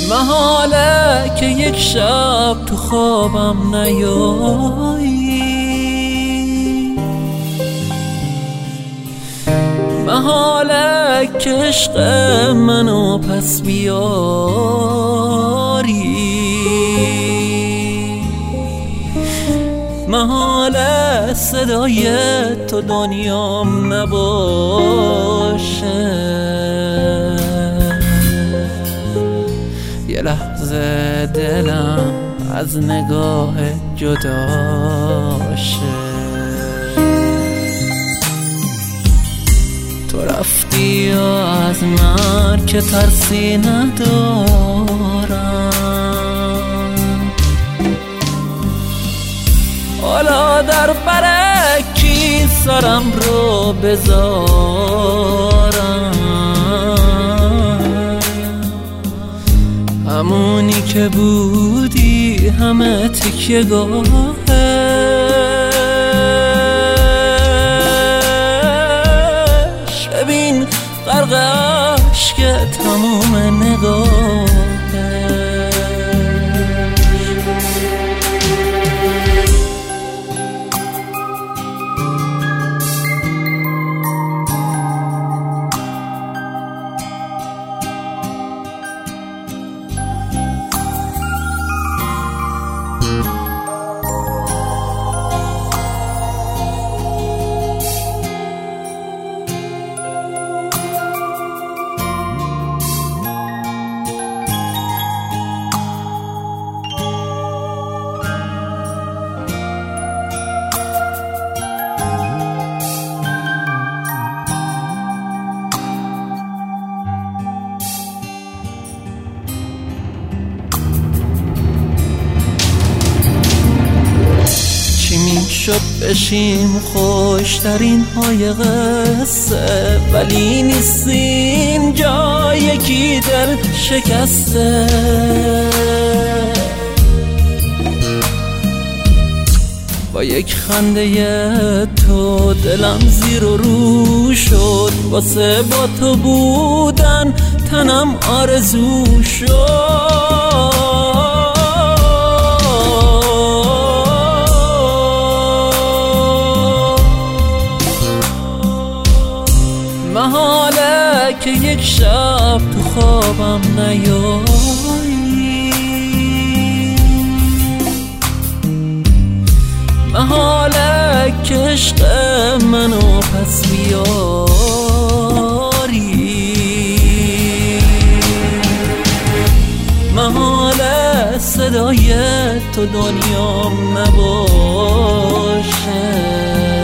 محاله که یک شب تو خوابم نیایی، محاله که عشق منو پس بیاری، محاله صدای تو دنیام نباشه، یه لحظه دلم از نگاه جداشه. تو رفتی و از من که ترسی ندارم، حالا در برکی سرم رو بذارم، همونی که بودی همه تکیه گاهش، ببین غرق عشق تموم نگاهش. شد بشیم خوشترین های قصه، ولی نیستیم جا یکی دل شکسته. با یک خنده تو دلم زیر و رو شد، واسه با تو بودن تنم آرزو شد. محاله که یک شب تو خوابم نیایی، محاله که عشق منو پس بیاری، محاله صدای تو دنیام نباشه.